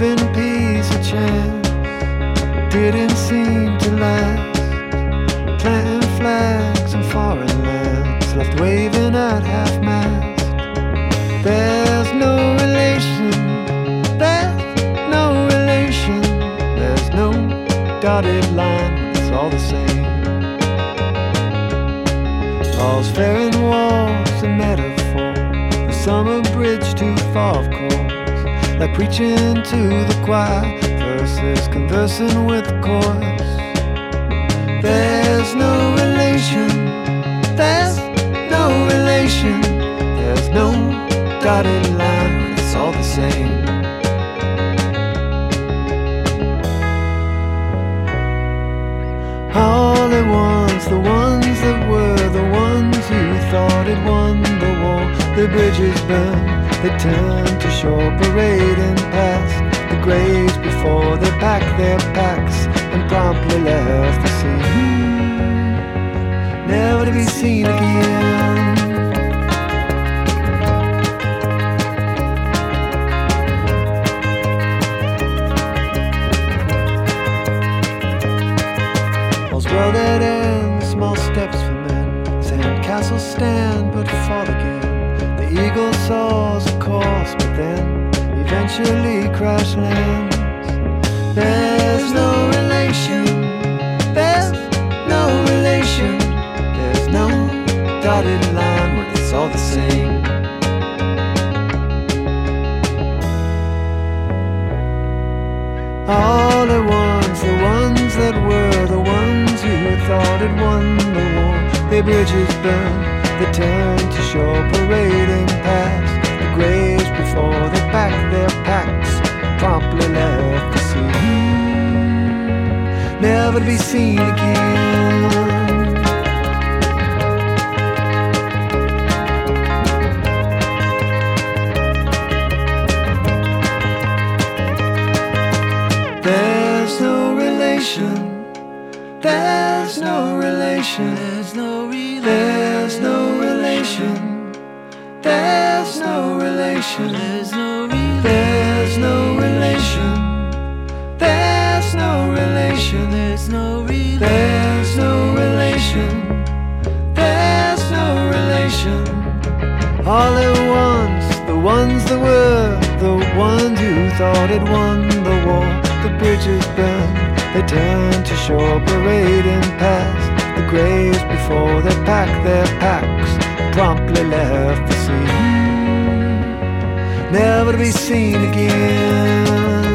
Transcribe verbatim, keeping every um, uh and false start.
giving peace a chance didn't seem to last. Planting flags in foreign lands, left waving at half-mast. There's no relation, there's no relation, there's no dotted line, it's all the same. All's fair in war's a metaphor, a summer bridge too far, of course. Like preaching to the choir, verses conversing with the chorus. There's no relation, there's no relation, there's no dotted line, it's all the same. All at once, the ones that were the ones you thought had won the war. The bridges burn, they turn to shore, parading past the graves before they pack their packs and promptly left the scene, never to be seen again. Well, dead ends, small steps for men. Sand castles stand, but fall again. The eagle soars a course, but then eventually crash lands. There's no relation, there's no relation, there's no dotted line, but it's all the same. All at once, the ones that were the ones you thought had won the war. Their bridges burn, they turn to shore, parading past the graves before they pack their packs, promptly left the scene, never to be seen again. There's no relation, there's no relation, there's no relation, there's no relation, there's no relation, there's no there's no relation, there's no relation, there's no there's no relation, there's no relation. All at once, the ones that were the ones who thought had won the war. The bridges burn, they turn to shore, parading past the graves before they pack their packs, promptly left the scene, never to be seen again.